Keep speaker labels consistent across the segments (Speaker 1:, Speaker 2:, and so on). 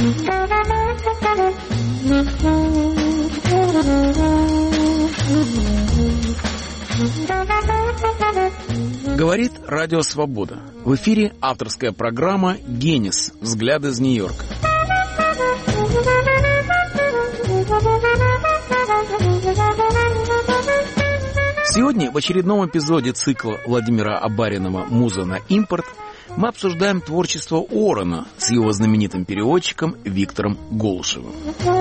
Speaker 1: Говорит Радио Свобода. В эфире авторская программа «Генис. Взгляд из Нью-Йорка». Сегодня в очередном эпизоде цикла Владимира Абаринова «Муза на импорт» мы обсуждаем творчество Уоррена с его знаменитым переводчиком Виктором Голышевым.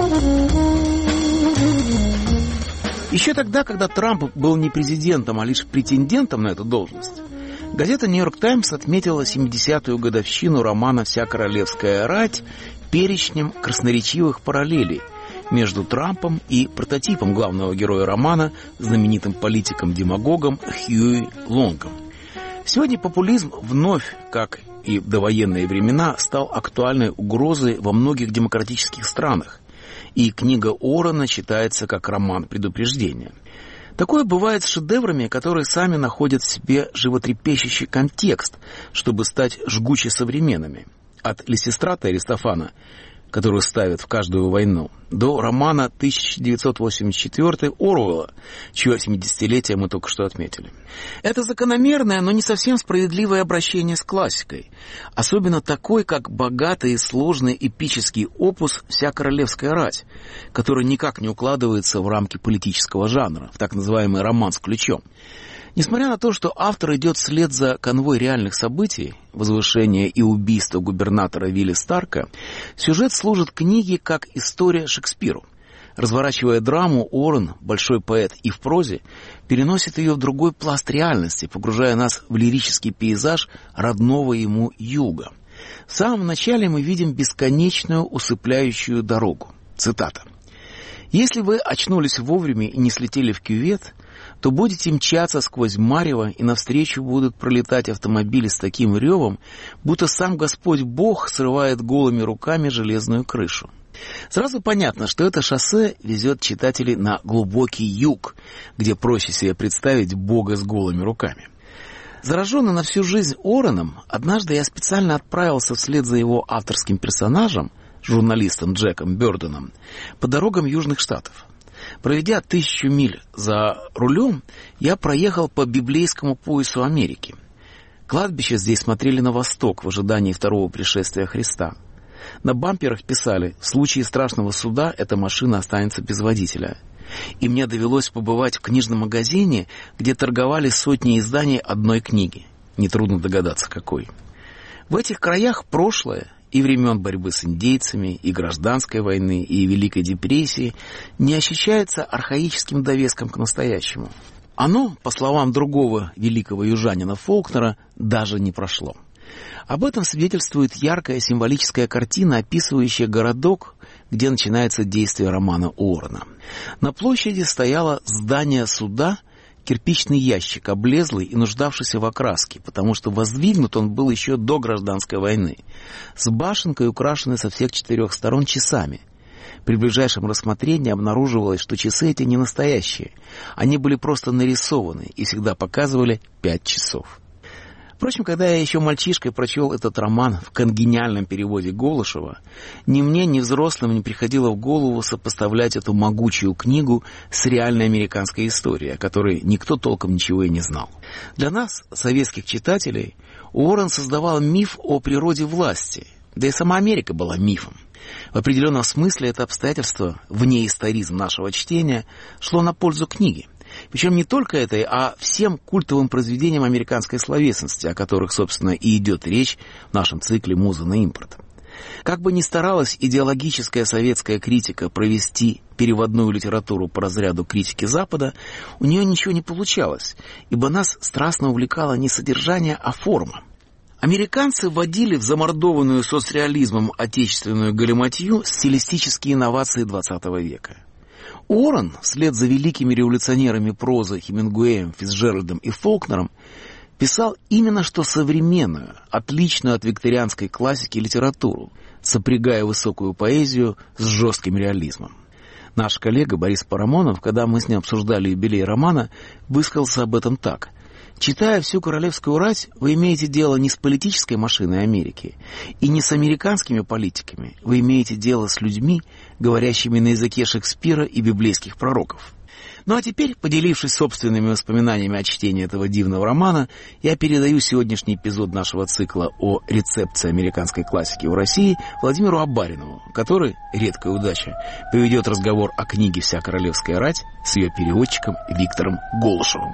Speaker 1: Еще тогда, когда Трамп был не президентом, а лишь претендентом на эту должность, газета «Нью-Йорк Таймс» отметила 70-ю годовщину романа «Вся королевская рать» перечнем красноречивых параллелей между Трампом и прототипом главного героя романа, знаменитым политиком-демагогом Хьюи Лонгом. Сегодня популизм вновь, как и в довоенные времена, стал актуальной угрозой во многих демократических странах, и книга Уоррена читается как роман предупреждения. Такое бывает с шедеврами, которые сами находят в себе животрепещущий контекст, чтобы стать жгуче современными. От Лисистрата Аристофана, которую ставят в каждую войну, до романа 1984 Оруэлла, чье 70-летие мы только что отметили. Это закономерное, но не совсем справедливое обращение с классикой, особенно такой, как богатый и сложный эпический опус «Вся королевская рать», который никак не укладывается в рамки политического жанра, в так называемый роман с ключом. Несмотря на то, что автор идет вслед за конвой реальных событий, возвышение и убийство губернатора Вилли Старка, сюжет служит книге как история Шекспиру. Разворачивая драму, Уоррен, большой поэт и в прозе, переносит ее в другой пласт реальности, погружая нас в лирический пейзаж родного ему юга. В самом начале мы видим бесконечную усыпляющую дорогу. Цитата. «Если вы очнулись вовремя и не слетели в кювет, то будете мчаться сквозь марево, и навстречу будут пролетать автомобили с таким ревом, будто сам Господь Бог срывает голыми руками железную крышу». Сразу понятно, что это шоссе везет читателей на глубокий юг, где проще себе представить Бога с голыми руками. Зараженный на всю жизнь Уорреном, однажды я специально отправился вслед за его авторским персонажем, журналистом Джеком Бёрденом, по дорогам Южных Штатов. Проведя 1000 миль за рулем, я проехал по библейскому поясу Америки. Кладбища здесь смотрели на восток в ожидании второго пришествия Христа. На бамперах писали: в случае страшного суда эта машина останется без водителя. И мне довелось побывать в книжном магазине, где торговали сотни изданий одной книги. Нетрудно догадаться, какой. В этих краях прошлое, и времен борьбы с индейцами, и гражданской войны, и Великой депрессии, не ощущается архаическим довеском к настоящему. Оно, по словам другого великого южанина Фолкнера, даже не прошло. Об этом свидетельствует яркая символическая картина, описывающая городок, где начинается действие романа Уоррена. На площади стояло здание суда, кирпичный ящик, облезлый и нуждавшийся в окраске, потому что воздвигнут он был еще до гражданской войны, с башенкой, украшенной со всех 4 сторон часами. При ближайшем рассмотрении обнаруживалось, что часы эти не настоящие. Они были просто нарисованы и всегда показывали 5 часов. Впрочем, когда я еще мальчишкой прочел этот роман в конгениальном переводе Голышева, ни мне, ни взрослым не приходило в голову сопоставлять эту могучую книгу с реальной американской историей, о которой никто толком ничего и не знал. Для нас, советских читателей, Уоррен создавал миф о природе власти, да и сама Америка была мифом. В определенном смысле это обстоятельство, вне историзм нашего чтения, шло на пользу книги. Причем не только этой, а всем культовым произведениям американской словесности, о которых, собственно, и идет речь в нашем цикле «Муза на импорт». Как бы ни старалась идеологическая советская критика провести переводную литературу по разряду критики Запада, у нее ничего не получалось, ибо нас страстно увлекало не содержание, а форма. Американцы вводили в замордованную соцреализмом отечественную галиматью стилистические инновации XX века. Уоррен, вслед за великими революционерами прозы Хемингуэем, Фицджеральдом и Фолкнером, писал именно что современную, отличную от викторианской классики литературу, сопрягая высокую поэзию с жестким реализмом. Наш коллега Борис Парамонов, когда мы с ним обсуждали юбилей романа, высказался об этом так. Читая всю королевскую рать, вы имеете дело не с политической машиной Америки и не с американскими политиками. Вы имеете дело с людьми, говорящими на языке Шекспира и библейских пророков. Ну а теперь, поделившись собственными воспоминаниями о чтении этого дивного романа, я передаю сегодняшний эпизод нашего цикла о рецепции американской классики в России Владимиру Абаринову, который, редкая удача, поведет разговор о книге «Вся королевская рать» с ее переводчиком Виктором Голышевым.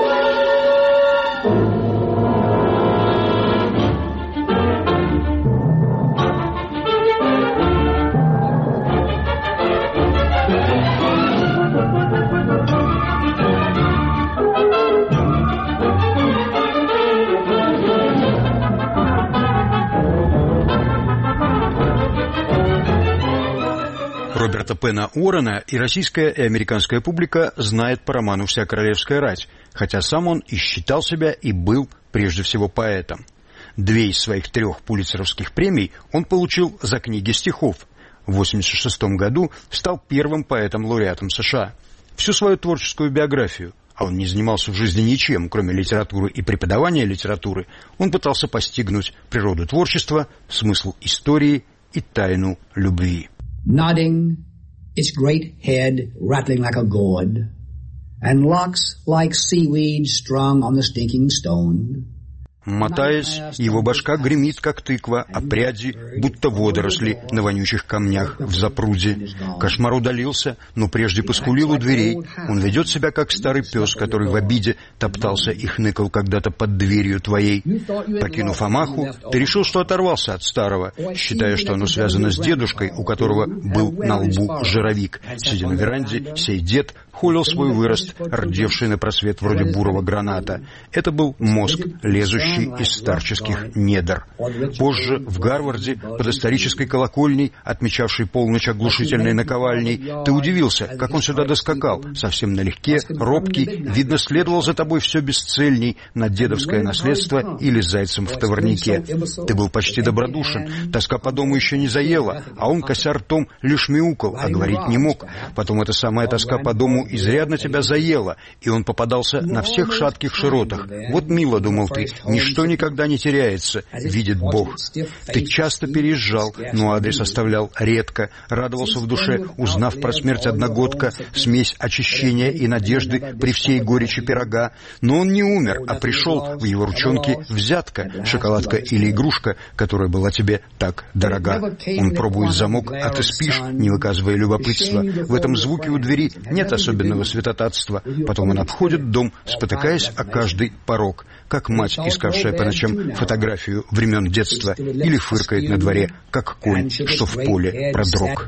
Speaker 2: Роберта Пена Уоррена и российская и американская публика знает по роману «Вся королевская рать», хотя сам он и считал себя и был прежде всего поэтом. 2 из своих 3 пулитцеровских премий он получил за книги стихов. В 1986 году стал первым поэтом-лауреатом США. Всю свою творческую биографию, а он не занимался в жизни ничем, кроме литературы и преподавания литературы, он пытался постигнуть природу творчества, смысл истории и тайну любви.
Speaker 3: Nodding, its great head rattling like a gourd, and locks like seaweed strung on the stinking stone.
Speaker 2: Мотаясь, его башка гремит, как тыква, а пряди, будто водоросли на вонючих камнях в запруде. Кошмар удалился, но прежде поскулил у дверей. Он ведет себя, как старый пес, который в обиде топтался и хныкал когда-то под дверью твоей. Прокинув амаху, ты решил, что оторвался от старого, считая, что оно связано с дедушкой, у которого был на лбу жировик. Сидя на веранде, сей дед холил свой вырост, рдевший на просвет вроде бурого граната. Это был мозг, лезущий из старческих недр. Позже в Гарварде, под исторической колокольней, отмечавшей полночь оглушительной наковальней, ты удивился, как он сюда доскакал, совсем налегке, робкий, видно, следовал за тобой все бесцельней на дедовское наследство или зайцем в товарнике. Ты был почти добродушен, тоска по дому еще не заела, а он, кося ртом, лишь мяукал, а говорить не мог. Потом эта самая тоска по дому изрядно тебя заела, и он попадался на всех шатких широтах. Вот мило, думал ты, ничто никогда не теряется, видит Бог. Ты часто переезжал, но адрес оставлял редко, радовался в душе, узнав про смерть одногодка, смесь очищения и надежды при всей горечи пирога. Но он не умер, а пришел, в его ручонке взятка, шоколадка или игрушка, которая была тебе так дорога. Он пробует замок, а ты спишь, не выказывая любопытства. В этом звуке у двери нет особенного святотатства. Потом он обходит дом, спотыкаясь о каждый порог, как мать, искавшая по ночам фотографию времен детства, или фыркает на дворе, как конь, что в поле продрог.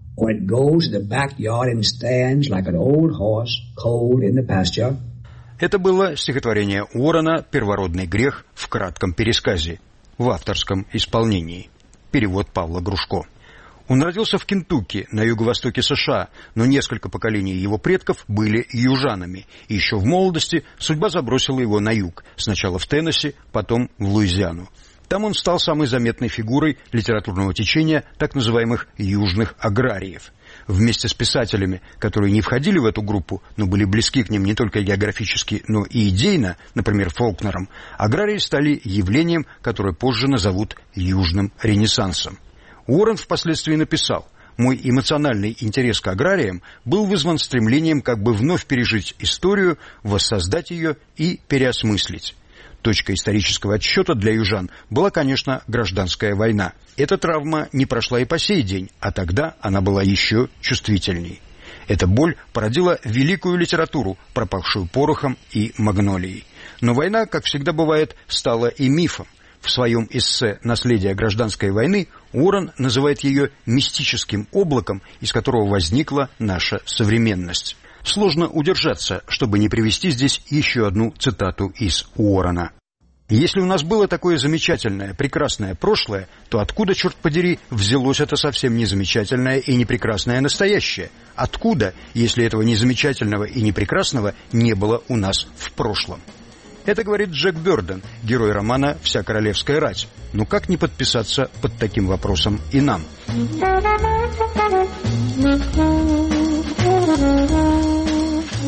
Speaker 2: Это было стихотворение Уоррена «Первородный грех» в кратком пересказе, в авторском исполнении. Перевод Павла Грушко. Он родился в Кентукки, на юго-востоке США, но несколько поколений его предков были южанами, и еще в молодости судьба забросила его на юг, сначала в Теннесси, потом в Луизиану. Там он стал самой заметной фигурой литературного течения так называемых «южных аграриев». Вместе с писателями, которые не входили в эту группу, но были близки к ним не только географически, но и идейно, например, Фолкнером, аграрии стали явлением, которое позже назовут «южным ренессансом». Уоррен впоследствии написал: «Мой эмоциональный интерес к аграриям был вызван стремлением как бы вновь пережить историю, воссоздать ее и переосмыслить». Точкой исторического отсчета для южан была, конечно, гражданская война. Эта травма не прошла и по сей день, а тогда она была еще чувствительней. Эта боль породила великую литературу, пропахшую порохом и магнолией. Но война, как всегда бывает, стала и мифом. В своем эссе «Наследие гражданской войны» Уоррен называет ее мистическим облаком, из которого возникла наша современность. Сложно удержаться, чтобы не привести здесь еще одну цитату из Уоррена. «Если у нас было такое замечательное, прекрасное прошлое, то откуда, черт подери, взялось это совсем незамечательное и непрекрасное настоящее? Откуда, если этого незамечательного и непрекрасного не было у нас в прошлом?» Это говорит Джек Бёрден, герой романа «Вся королевская рать». Ну как не подписаться под таким вопросом и нам?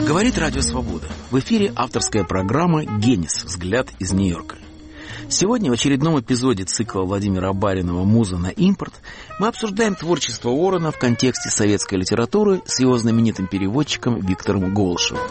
Speaker 1: Говорит Радио Свобода. В эфире авторская программа «Генис. Взгляд из Нью-Йорка». Сегодня в очередном эпизоде цикла Владимира Баринова «Муза на импорт» мы обсуждаем творчество Уоррена в контексте советской литературы с его знаменитым переводчиком Виктором Голышевым.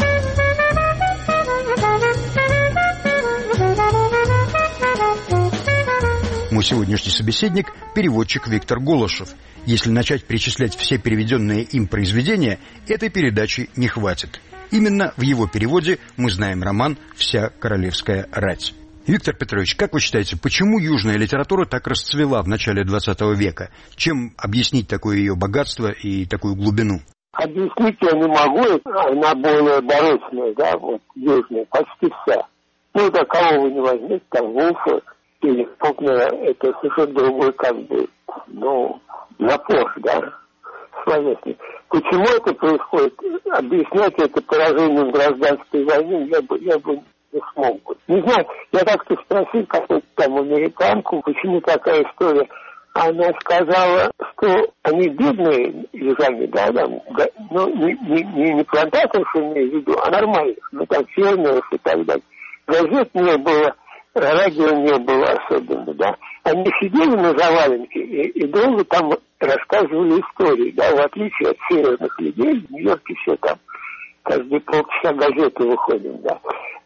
Speaker 2: Мой сегодняшний собеседник – переводчик Виктор Голышев. Если начать перечислять все переведенные им произведения, этой передачи не хватит. Именно в его переводе мы знаем роман «Вся королевская рать». Виктор Петрович, как вы считаете, почему южная литература так расцвела в начале XX века? Чем объяснить такое ее богатство и такую глубину?
Speaker 4: Объяснить я не могу, она более барочная, да, вот южная, почти вся. Ну, да, кого вы не возьмете, там, Вулфа или Фолкнера, это совершенно другой, как бы, ну, напор, да, словесный. Почему это происходит? Объяснять это поражением гражданской войны я бы не смог бы. Не знаю, я как-то спросил какую-то там американку, почему такая история. Она сказала, что они бедные южане, да, там, ну, не плантаторов имею в виду, а нормальных, ну, там, фермеров и так далее. Газет не было, радио не было особенно, да. Они сидели на заваленке и долго там рассказывали истории, да, в отличие от северных людей, в Нью-Йорке все там, каждые полчаса газеты выходят, да.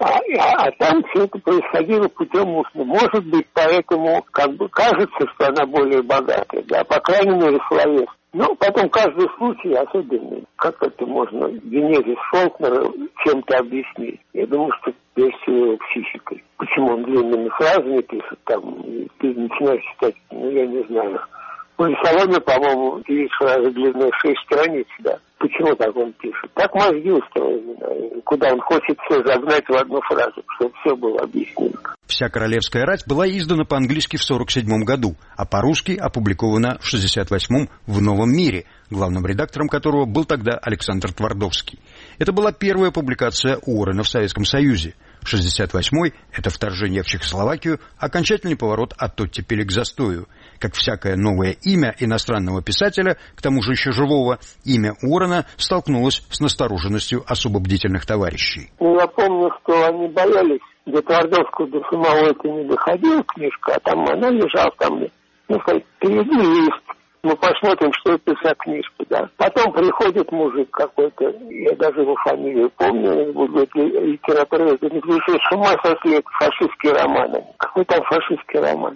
Speaker 4: А там все это происходило путем устным. Может быть, поэтому как бы кажется, что она более богатая, да, по крайней мере, словес. Но потом каждый случай особенный. Как это можно генезис Фолкнера чем-то объяснить? Я думаю, что прежде всего его психикой. Почему он длинными фразами пишет там, и ты начинаешь читать, ну, я не знаю. У Лисовода, по-моему, 9 фразы длиной 6 страниц, да. Почему так он пишет? Так мозги устроены, да. Куда он хочет все загнать в одну фразу, чтобы все было объяснено.
Speaker 2: «Вся королевская рать» была издана по-английски в 1947 году, а по-русски опубликована в 1968 в «Новом мире», главным редактором которого был тогда Александр Твардовский. Это была первая публикация Уоррена в Советском Союзе. 1968-й – это вторжение в Чехословакию, окончательный поворот от оттепели к застою. Как всякое новое имя иностранного писателя, к тому же еще живого, имя Уоррена столкнулось с настороженностью особо бдительных товарищей.
Speaker 4: Я помню, что они боялись, до Твардовского, до самого это не доходила книжка, а там она лежала там, ну, сказать, переведи лист. Мы посмотрим, что это за книжка, да. Потом приходит мужик какой-то, я даже его фамилию помню, говорит, литература, это не вышел с ума сошли, это фашистский роман. Какой там фашистский роман?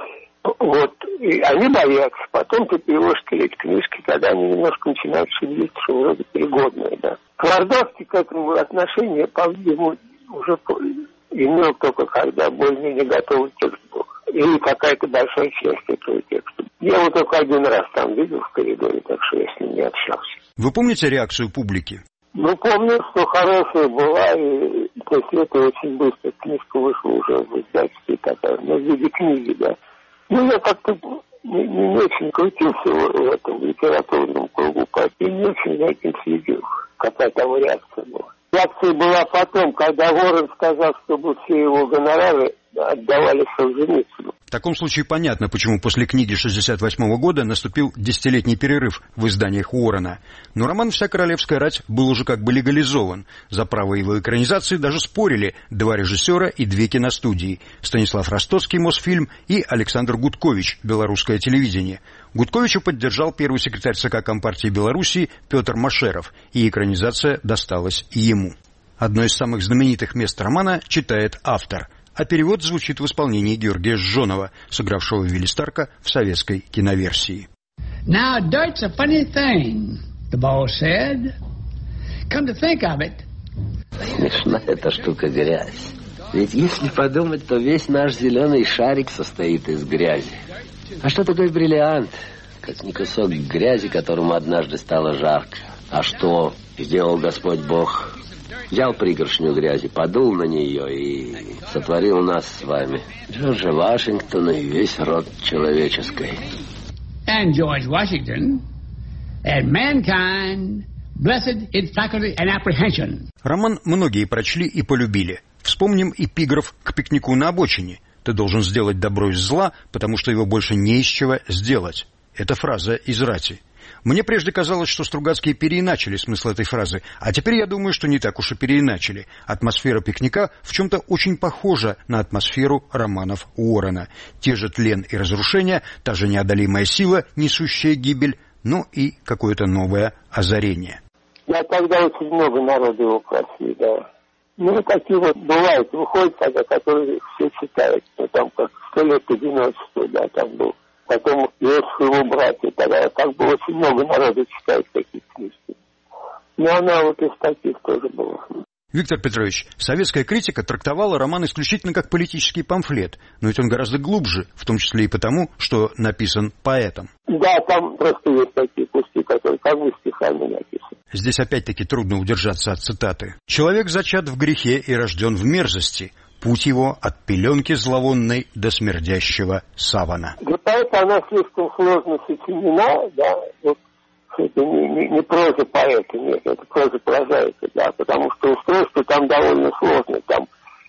Speaker 4: Вот, и они боятся. Потом ты переводишь эти книжки, когда они немножко начинают шевелиться, что вроде пригодные, да. Твардовский к этому отношение, по-видимому, уже имел только когда более-менее готовый текст был. Или какая-то большая часть этого текста. Я его только один раз там видел в коридоре, так что я с ним не общался.
Speaker 2: Вы помните реакцию публики?
Speaker 4: Ну, помню, что хорошая была, и после этого очень быстро книжка вышла уже в издательстве такая, ну, в виде книги, да. Ну, я как-то не очень крутился в этом литературном кругу, поэтому не очень за этим следил, какая там реакция была. Реакция была потом, когда Уоррен сказал, чтобы все его гонорары отдавали Солженицыну.
Speaker 2: В таком случае понятно, почему после книги 1968 года наступил десятилетний перерыв в изданиях Уоррена. Но роман «Вся королевская рать» был уже как бы легализован. За право его экранизации даже спорили два режиссера и две киностудии – Станислав Ростоцкий, Мосфильм, и Александр Гудкович, Белорусское телевидение. Гудковича поддержал первый секретарь ЦК Компартии Белоруссии Петр Машеров, и экранизация досталась ему. Одно из самых знаменитых мест романа читает автор, а перевод звучит в исполнении Георгия Жжонова, сыгравшего Вилли Старка в советской киноверсии.
Speaker 3: Now, dirt's a funny thing, the boss said. Come to think of it.
Speaker 5: Смешная эта штука грязь. Ведь если подумать, то весь наш зеленый шарик состоит из грязи. А что такое бриллиант? Как не кусок грязи, которому однажды стало жарко. А что сделал Господь Бог? Взял пригоршню грязи, подул на нее и сотворил нас с вами. Джорджа Вашингтона и весь род человеческий.
Speaker 3: And George Washington and mankind, blessed in faculty and apprehension.
Speaker 2: Роман многие прочли и полюбили. Вспомним эпиграф к пикнику на обочине. Ты должен сделать добро из зла, потому что его больше не из чего сделать. Это фраза из «Рати». Мне прежде казалось, что Стругацкие переиначили смысл этой фразы, а теперь я думаю, что не так уж и переиначили. Атмосфера «Пикника» в чем-то очень похожа на атмосферу романов Уоррена. Те же тлен и разрушения, та же неодолимая сила, несущая гибель, ну и какое-то новое озарение.
Speaker 4: Я тогда очень много народу его просил, да. Ну, такие вот бывают, выходят тогда, которые все читают. Ну, там как «100 лет одиночества», да, там был. Потом Иосиф его братья, тогда так было очень много народу читает такие книжки. Но она вот из таких тоже была.
Speaker 2: Виктор Петрович, советская критика трактовала роман исключительно как политический памфлет, но ведь он гораздо глубже, в том числе и потому, что написан поэтом.
Speaker 4: Да, там просто есть такие куски, которые как бы стихами написаны.
Speaker 2: Здесь опять-таки трудно удержаться от цитаты. «Человек зачат в грехе и рожден в мерзости. Путь его от пеленки зловонной до смердящего савана».
Speaker 4: Для поэта она слишком сложно сочинена, да, вот это не проза поэта, нет, это проза прозаика, да, потому что устройство там довольно сложное, там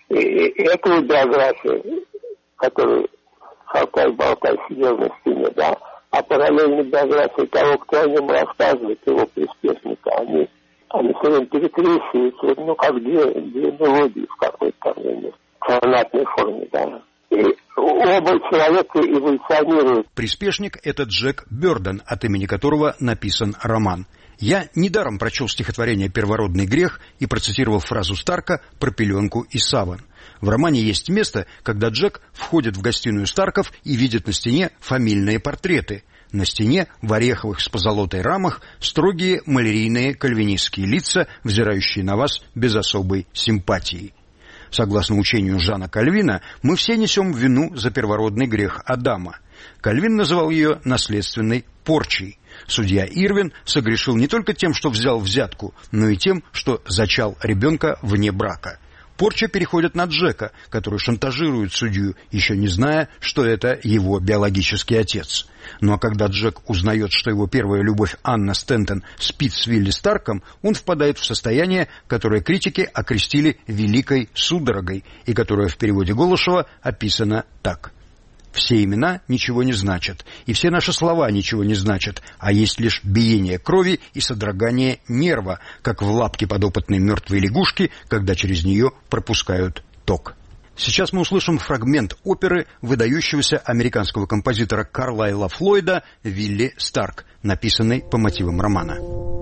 Speaker 4: эта вот биография, которую Шалтай-Болтай сидел на стене, да, а параллельно биография того, кто о нем рассказывает, его приспешника, они все время перекрещиваются, ну, как две мелодии в какой-то сонатной форме, да. И оба человека эволюционируют.
Speaker 2: Приспешник — это Джек Бёрден, от имени которого написан роман. Я недаром прочел стихотворение «Первородный грех» и процитировал фразу Старка про пеленку и саван. В романе есть место, когда Джек входит в гостиную Старков и видит на стене фамильные портреты. На стене в ореховых с позолотой рамах строгие малярийные кальвинистские лица, взирающие на вас без особой симпатии. Согласно учению Жана Кальвина, мы все несем вину за первородный грех Адама. Кальвин называл ее наследственной порчей. Судья Ирвин согрешил не только тем, что взял взятку, но и тем, что зачал ребенка вне брака. Порча переходит на Джека, который шантажирует судью, еще не зная, что это его биологический отец. Ну а когда Джек узнает, что его первая любовь Анна Стентон спит с Вилли Старком, он впадает в состояние, которое критики окрестили «великой судорогой» и которое в переводе Голышева описано так. «Все имена ничего не значат, и все наши слова ничего не значат, а есть лишь биение крови и содрогание нерва, как в лапке подопытной мертвой лягушки, когда через нее пропускают ток». Сейчас мы услышим фрагмент оперы выдающегося американского композитора Карлайла Флойда «Вилли Старк», написанной по мотивам романа.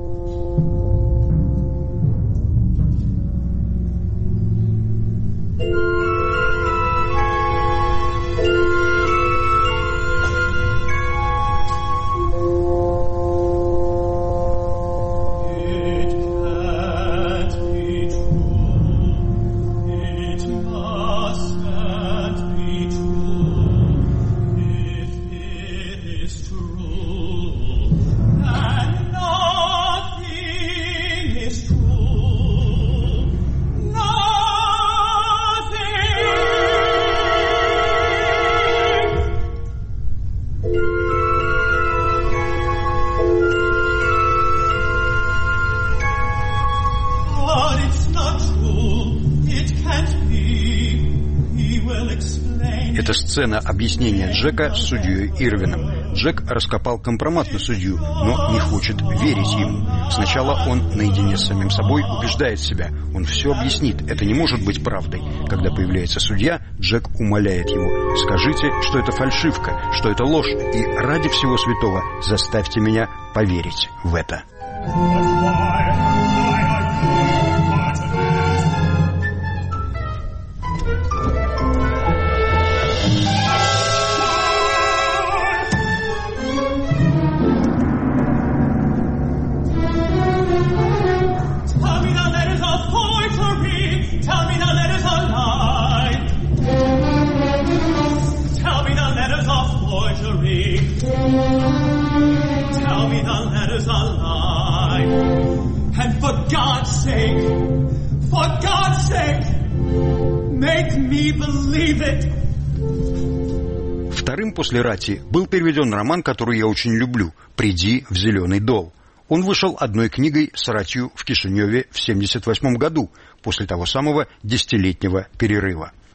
Speaker 2: Это сцена объяснения Джека с судьей Ирвином. Джек раскопал компромат на судью, но не хочет верить ему. Сначала он наедине с самим собой убеждает себя. Он все объяснит, это не может быть правдой. Когда появляется судья, Джек умоляет его: «Скажите, что это фальшивка, что это ложь, и ради всего святого заставьте меня поверить в это». Вторым после «Рати» был переведен роман, который я очень люблю, «Приди в зеленый дол». Он вышел одной книгой с «Ратью» в Кишиневе в 1978 году, после того самого 10-летнего перерыва.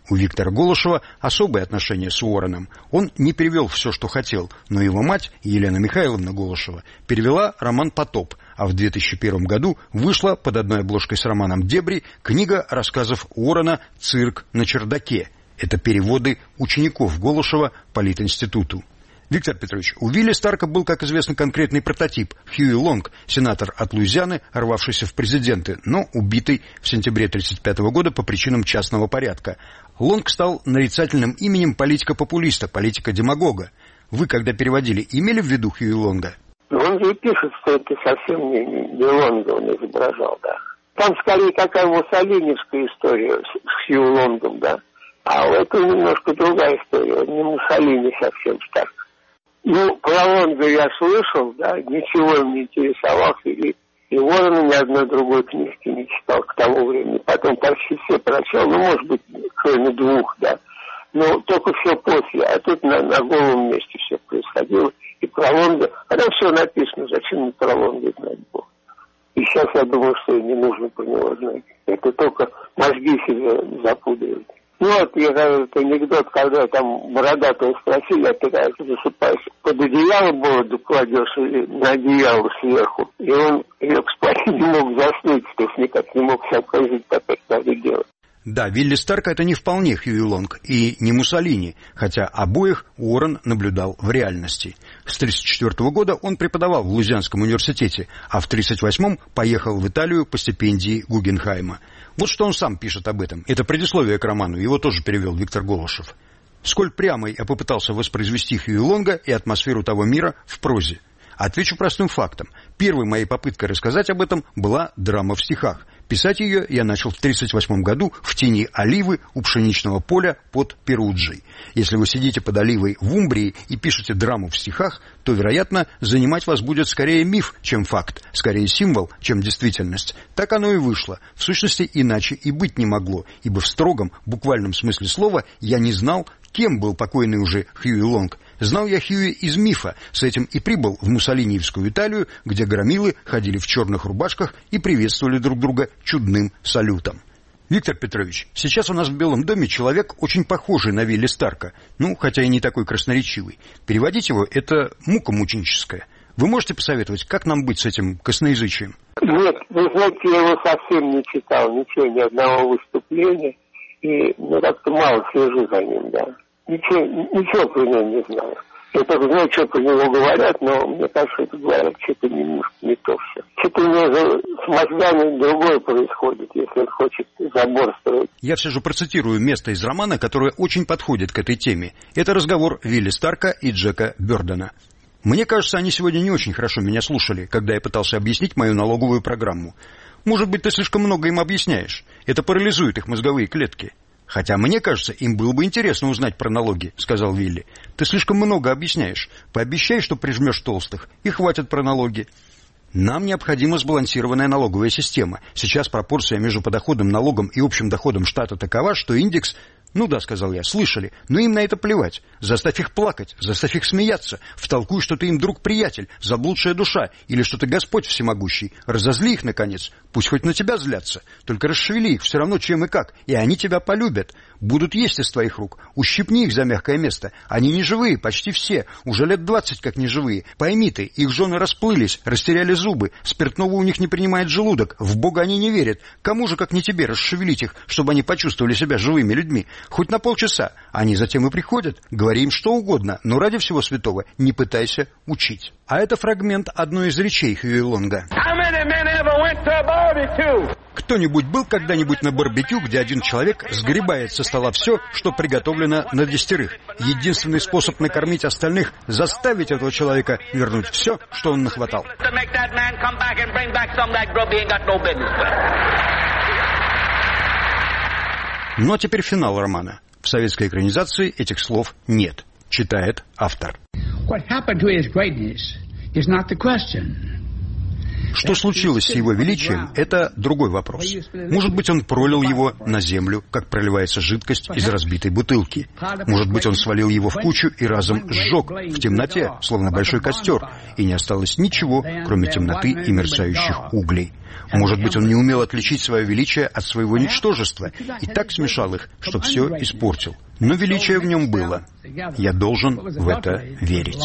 Speaker 2: У Виктора Голышева особые отношения с Уорреном. Он не перевел все, что хотел, но его мать, Елена Михайловна Голышева, перевела роман «Потоп», а в 2001 году вышла под одной обложкой с романом «Дебри» книга рассказов Уоррена «Цирк на чердаке». Это переводы учеников Голышева Политинституту. Виктор Петрович, у Вилли Старка был, как известно, конкретный прототип – Хьюи Лонг, сенатор от Луизианы, рвавшийся в президенты, но убитый в сентябре 1935 года по причинам частного порядка. Лонг стал нарицательным именем политика-популиста, политика-демагога. Вы, когда переводили, имели в виду Хьюи Лонга?
Speaker 4: Он же пишет, что это совсем не Лонга он изображал, да. Там скорее такая муссолиневская история с Хьюи Лонгом, да. А это немножко другая история, он не Муссолини совсем Старк. Ну, про Лонга я слышал, да, ничего им не интересовался, и Уоррена ни одной другой книжки не читал к тому времени. Потом почти все прочел, ну, может быть, кроме двух, да. Но только все после, а тут на голом месте все происходило. И про Лонга, а там все написано, зачем мне про Лонга знать Бог. И сейчас я думаю, что и не нужно про него знать. Это только мозги себе запудривают. Ну вот, я говорю, это анекдот, когда там бородатого спросили, а ты как засыпаешь, под одеяло бороду кладешь или на одеяло сверху? И он лег спать и не мог заснуть, то есть никак не мог сообразить, как это надо делать.
Speaker 2: Да, Вилли Старк — это не вполне Хьюи Лонг и не Муссолини, хотя обоих Уоррен наблюдал в реальности. С 1934 года он преподавал в Луизианском университете, а в 1938 поехал в Италию по стипендии Гугенхайма. Вот что он сам пишет об этом. Это предисловие к роману, его тоже перевел Виктор Голышев. Сколь прямо я попытался воспроизвести Хьюи Лонга и атмосферу того мира в прозе. Отвечу простым фактом. Первой моей попыткой рассказать об этом была драма в стихах. Писать ее я начал в 1938 году в тени оливы у пшеничного поля под Перуджей. Если вы сидите под оливой в Умбрии и пишете драму в стихах, то, вероятно, занимать вас будет скорее миф, чем факт, скорее символ, чем действительность. Так оно и вышло. В сущности, иначе и быть не могло, ибо в строгом, буквальном смысле слова я не знал, кем был покойный уже Хьюи Лонг. Знал я Хьюи из мифа, с этим и прибыл в муссолиниевскую Италию, где громилы ходили в черных рубашках и приветствовали друг друга чудным салютом. Виктор Петрович, сейчас у нас в Белом доме человек, очень похожий на Вилли Старка, ну, хотя и не такой красноречивый. Переводить его — это мука мученическая. Вы можете посоветовать, как нам быть с этим косноязычием?
Speaker 4: Нет, вы знаете, я его совсем не читал, ничего, ни одного выступления, и как-то мало слежу за ним, да. Ничего про него не знаю. Я только знаю, что про него говорят, но мне кажется, это говорят что-то немножко не то все. Что-то у него с мозгами другое происходит, если он хочет забор строить.
Speaker 2: Я все же процитирую место из романа, которое очень подходит к этой теме. Это разговор Вилли Старка и Джека Бёрдена. Мне кажется, они сегодня не очень хорошо меня слушали, когда я пытался объяснить мою налоговую программу. Может быть, ты слишком много им объясняешь. Это парализует их мозговые клетки. «Хотя, мне кажется, им было бы интересно узнать про налоги», — сказал Вилли. «Ты слишком много объясняешь. Пообещай, что прижмешь толстых, и хватит про налоги». Нам необходима сбалансированная налоговая система. Сейчас пропорция между подоходным налогом и общим доходом штата такова, что индекс... «Ну да», — сказал я, — «слышали, но им на это плевать. Заставь их плакать, заставь их смеяться, втолкуй, что ты им друг-приятель, заблудшая душа, или что ты Господь всемогущий. Разозли их, наконец, пусть хоть на тебя злятся, только расшевели их все равно чем и как, и они тебя полюбят. Будут есть из твоих рук, ущипни их за мягкое место. Они не живые, почти все, уже лет 20 как не живые. Пойми ты, их жены расплылись, растеряли зубы, спиртного у них не принимает желудок, в Бога они не верят. Кому же, как не тебе, расшевелить их, чтобы они почувствовали себя живыми людьми? Хоть на полчаса. Они затем и приходят. Говори им что угодно, но ради всего святого не пытайся учить». А это фрагмент одной из речей Хьюи Лонга. Кто-нибудь был когда-нибудь на барбекю, где один человек сгребает со стола все, что приготовлено на 10? Единственный способ накормить остальных — заставить этого человека вернуть все, что он нахватал. Но теперь финал романа. В советской экранизации этих слов нет. Читает автор.
Speaker 3: What happened to his greatness is not the question.
Speaker 2: Что случилось с его величием, это другой вопрос. Может быть, он пролил его на землю, как проливается жидкость из разбитой бутылки. Может быть, он свалил его в кучу и разом сжег в темноте, словно большой костер, и не осталось ничего, кроме темноты и мерцающих углей. Может быть, он не умел отличить свое величие от своего ничтожества и так смешал их, что все испортил. Но величие в нем было. Я должен в это верить.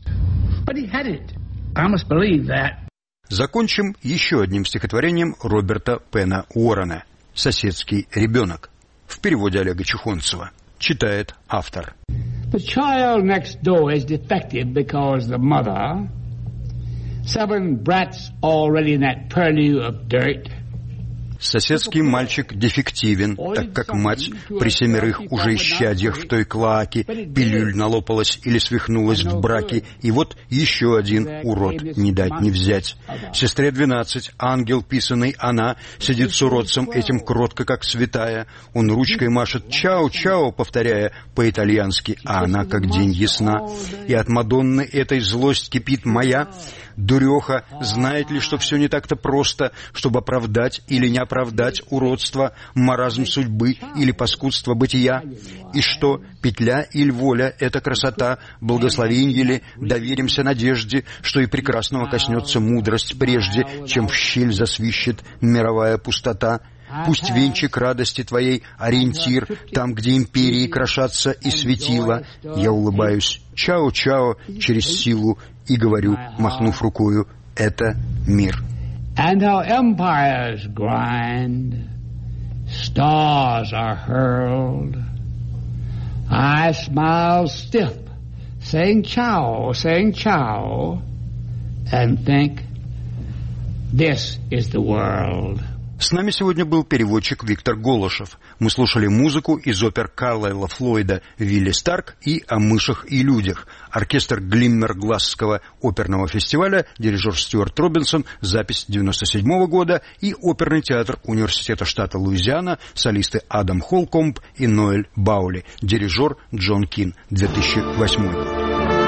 Speaker 2: Закончим еще одним стихотворением Роберта Пена Уоррена «Соседский ребенок» в переводе Олега Чухонцева. Читает автор.
Speaker 6: The child next door is defective because the mother, 7 brats already in that purlieu of dirt.
Speaker 2: Соседский мальчик дефективен, так как мать при 7 уже исчадьях в той клоаке пилюль налопалась или свихнулась в браке, и вот еще один урод не дать не взять. Сестре 12, ангел писаный, она сидит с уродцем этим кротко, как святая. Он ручкой машет «чао-чао», повторяя по-итальянски, а она как день ясна. И от Мадонны этой злость кипит моя. Дуреха знает ли, что все не так-то просто, чтобы оправдать или не оправдать уродство, маразм судьбы или паскудство бытия? И что, петля или воля — это красота, благословенье ли, доверимся надежде, что и прекрасного коснется мудрость прежде, чем в щель засвищет мировая пустота? Пусть венчик радости твоей ориентир, там, где империи крошатся и светила. Я улыбаюсь «чао-чао» через силу и говорю, махнув рукою, это мир.
Speaker 6: And how empires grind, stars are hurled. I smile stiff, saying ciao, and think, this is the world.
Speaker 2: С нами сегодня был переводчик Виктор Голышев. Мы слушали музыку из опер Карлайла Флойда «Вилли Старк» и «О мышах и людях». Оркестр Глиммергласского оперного фестиваля, дирижер Стюарт Робинсон, запись 1997 года, и оперный театр Университета штата Луизиана, солисты Адам Холкомб и Ноэль Баули, дирижер Джон Кин, 2008 год.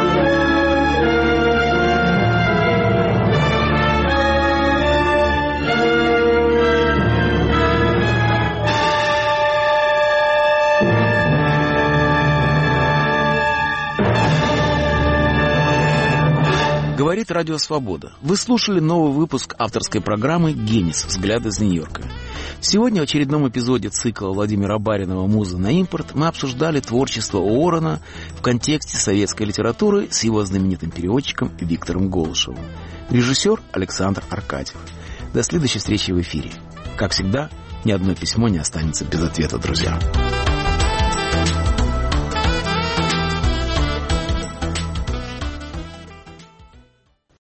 Speaker 1: Говорит Радио Свобода. Вы слушали новый выпуск авторской программы «Генис. Взгляд из Нью-Йорка». Сегодня в очередном эпизоде цикла Владимира Баринова «Муза на импорт» мы обсуждали творчество Уоррена в контексте советской литературы с его знаменитым переводчиком Виктором Голышевым. Режиссер Александр Аркадьев. До следующей встречи в эфире. Как всегда, ни одно письмо не останется без ответа, друзья.